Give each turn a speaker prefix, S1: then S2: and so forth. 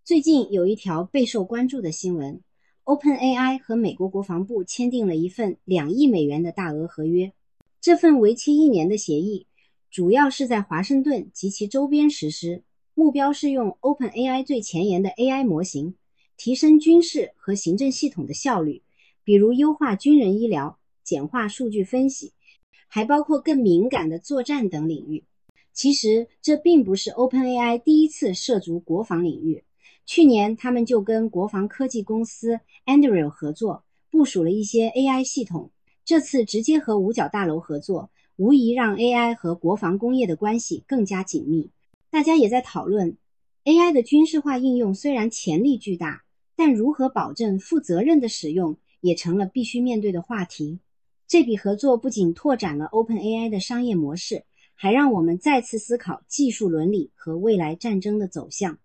S1: 最近有一条备受关注的新闻，OpenAI 和美国国防部签订了一份2亿美元的大额合约。这份为期1年的协议，主要是在华盛顿及其周边实施，目标是用 OpenAI 最前沿的 AI 模型，提升军事和行政系统的效率，比如优化军人医疗、简化数据分析，还包括更敏感的作战等领域。其实，这并不是 OpenAI 第一次涉足国防领域。去年，他们就跟国防科技公司 Anduril 合作，部署了一些 AI 系统。这次直接和五角大楼合作，无疑让 AI 和国防工业的关系更加紧密。大家也在讨论 AI 的军事化应用虽然潜力巨大，但如何保证负责任的使用也成了必须面对的话题。这笔合作不仅拓展了 OpenAI 的商业模式，还让我们再次思考技术伦理和未来战争的走向。